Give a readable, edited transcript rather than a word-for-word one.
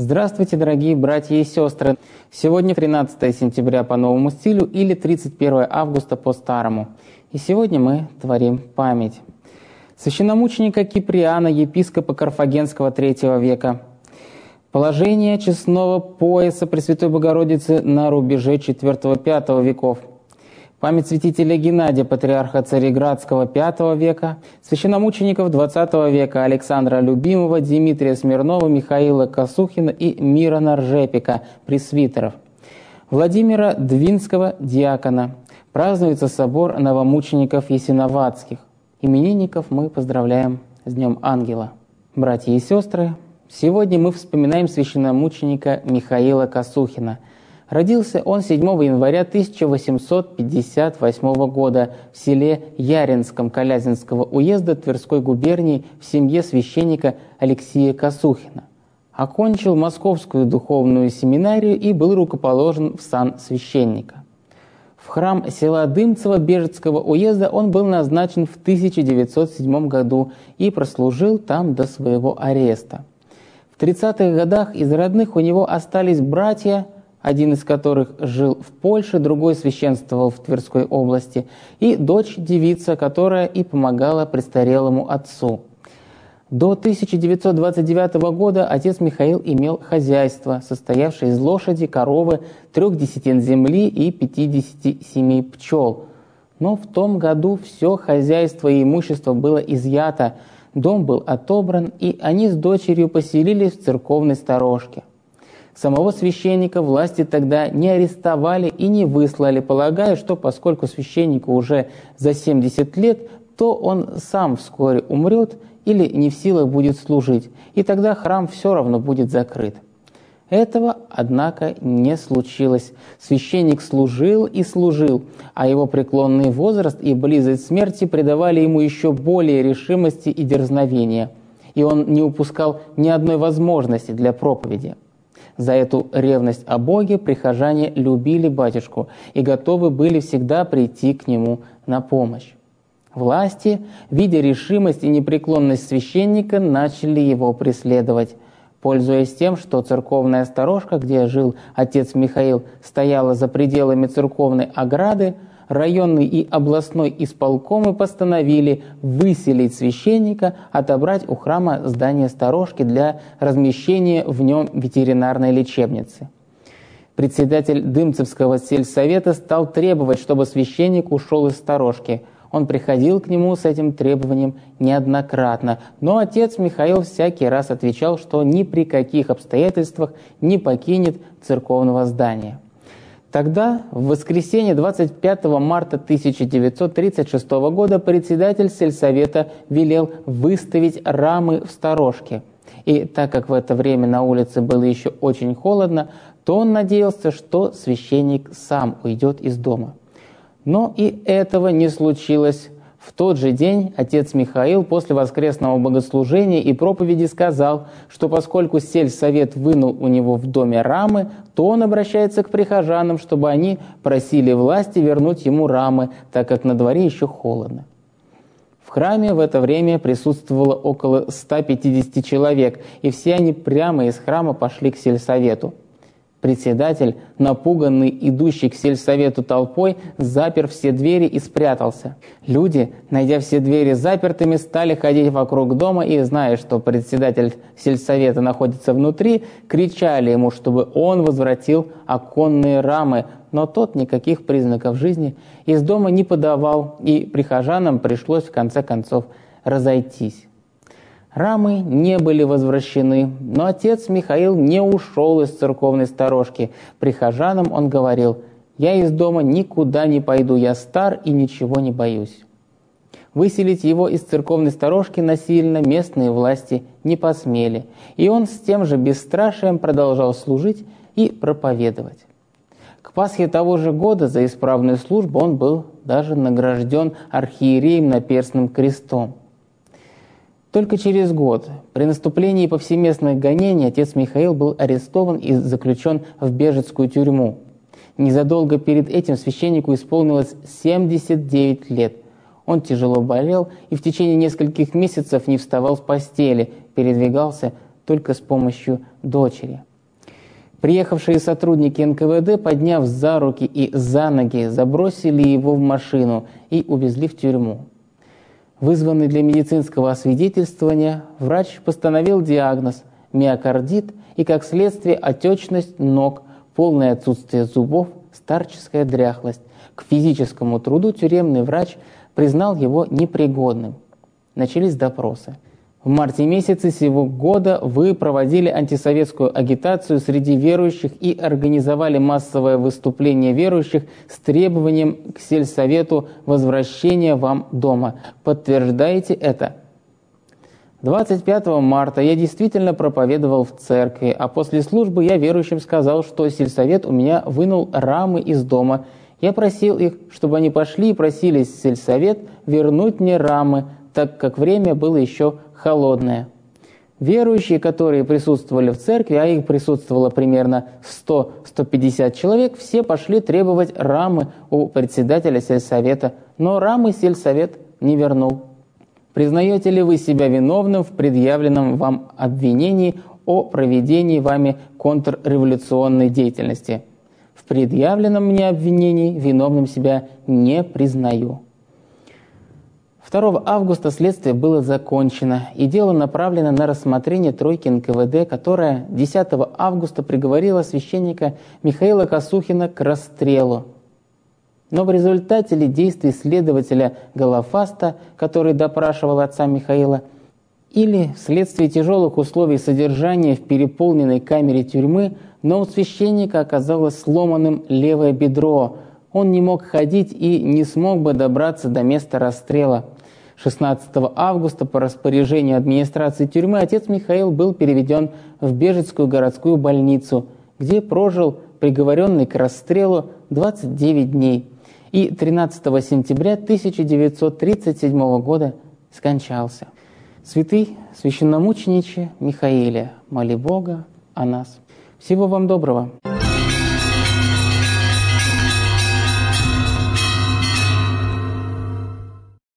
Здравствуйте, дорогие братья и сестры! Сегодня 13 сентября по новому стилю или 31 августа по старому. И сегодня мы творим память священномученика Киприана, епископа Карфагенского III века. Положение честного пояса Пресвятой Богородицы на рубеже IV-V веков. Память святителя Геннадия, патриарха Цареградского V века, священномучеников XX века Александра Любимого, Дмитрия Смирнова, Михаила Косухина и Мирона Ржепика, пресвитеров. Владимира Двинского, диакона. Празднуется собор новомучеников Ясиноватских. Именинников мы поздравляем с Днем Ангела. Братья и сестры, сегодня мы вспоминаем священномученика Михаила Косухина. Родился он 7 января 1858 года в селе Яринском Калязинского уезда Тверской губернии в семье священника Алексея Косухина. Окончил Московскую духовную семинарию и был рукоположен в сан священника. В храм села Дымцево Бежецкого уезда он был назначен в 1907 году и прослужил там до своего ареста. В 30-х годах из родных у него остались братья, один из которых жил в Польше, другой священствовал в Тверской области, и дочь-девица, которая и помогала престарелому отцу. До 1929 года отец Михаил имел хозяйство, состоявшее из лошади, коровы, 3 десятин земли и 57 пчел. Но в том году все хозяйство и имущество было изъято, дом был отобран, и они с дочерью поселились в церковной сторожке. Самого священника власти тогда не арестовали и не выслали, полагая, что поскольку священнику уже за 70 лет, то он сам вскоре умрет или не в силах будет служить, и тогда храм все равно будет закрыт. Этого, однако, не случилось. Священник служил и служил, а его преклонный возраст и близость смерти придавали ему еще более решимости и дерзновения, и он не упускал ни одной возможности для проповеди. За эту ревность о Боге прихожане любили батюшку и готовы были всегда прийти к нему на помощь. Власти, видя решимость и непреклонность священника, начали его преследовать. Пользуясь тем, что церковная сторожка, где жил отец Михаил, стояла за пределами церковной ограды, районный и областной исполкомы постановили выселить священника, отобрать у храма здание сторожки для размещения в нем ветеринарной лечебницы. Председатель Дымцевского сельсовета стал требовать, чтобы священник ушел из сторожки. Он приходил к нему с этим требованием неоднократно, но отец Михаил всякий раз отвечал, что ни при каких обстоятельствах не покинет церковного здания. Тогда, в воскресенье 25 марта 1936 года, председатель сельсовета велел выставить рамы в сторожке. И так как в это время на улице было еще очень холодно, то он надеялся, что священник сам уйдет из дома. Но и этого не случилось. В тот же день отец Михаил после воскресного богослужения и проповеди сказал, что поскольку сельсовет вынул у него в доме рамы, то он обращается к прихожанам, чтобы они просили власти вернуть ему рамы, так как на дворе еще холодно. В храме в это время присутствовало около 150 человек, и все они прямо из храма пошли к сельсовету. Председатель, напуганный идущий к сельсовету толпой, запер все двери и спрятался. Люди, найдя все двери запертыми, стали ходить вокруг дома и, зная, что председатель сельсовета находится внутри, кричали ему, чтобы он возвратил оконные рамы, но тот никаких признаков жизни из дома не подавал, и прихожанам пришлось в конце концов разойтись. Рамы не были возвращены, но отец Михаил не ушел из церковной сторожки. Прихожанам он говорил: «Я из дома никуда не пойду, я стар и ничего не боюсь». Выселить его из церковной сторожки насильно местные власти не посмели, и он с тем же бесстрашием продолжал служить и проповедовать. К Пасхе того же года за исправную службу он был даже награжден архиереем наперстным крестом. Только через год, при наступлении повсеместных гонений, отец Михаил был арестован и заключен в Бежецкую тюрьму. Незадолго перед этим священнику исполнилось 79 лет. Он тяжело болел и в течение нескольких месяцев не вставал с постели, передвигался только с помощью дочери. Приехавшие сотрудники НКВД, подняв за руки и за ноги, забросили его в машину и увезли в тюрьму. Вызванный для медицинского освидетельствования, врач постановил диагноз – миокардит и, как следствие, отечность ног, полное отсутствие зубов, старческая дряхлость. К физическому труду тюремный врач признал его непригодным. Начались допросы. В марте месяце сего года вы проводили антисоветскую агитацию среди верующих и организовали массовое выступление верующих с требованием к сельсовету возвращения вам дома. Подтверждаете это? 25 марта я действительно проповедовал в церкви, а после службы я верующим сказал, что сельсовет у меня вынул рамы из дома. Я просил их, чтобы они пошли и просили сельсовет вернуть мне рамы, так как время было еще холодное. Верующие, которые присутствовали в церкви, а их присутствовало примерно 100-150 человек, все пошли требовать рамы у председателя сельсовета, но рамы сельсовет не вернул. Признаете ли вы себя виновным в предъявленном вам обвинении о проведении вами контрреволюционной деятельности? В предъявленном мне обвинении виновным себя не признаю. 2 августа следствие было закончено, и дело направлено на рассмотрение тройки НКВД, которая 10 августа приговорила священника Михаила Косухина к расстрелу. Но в результате ли действий следователя Голофаста, который допрашивал отца Михаила, или вследствие тяжелых условий содержания в переполненной камере тюрьмы, но у священника оказалось сломанным левое бедро. Он не мог ходить и не смог бы добраться до места расстрела. 16 августа по распоряжению администрации тюрьмы отец Михаил был переведен в Бежецкую городскую больницу, где прожил приговоренный к расстрелу 29 дней и 13 сентября 1937 года скончался. Святый священномучениче Михаиле, моли Бога о нас. Всего вам доброго!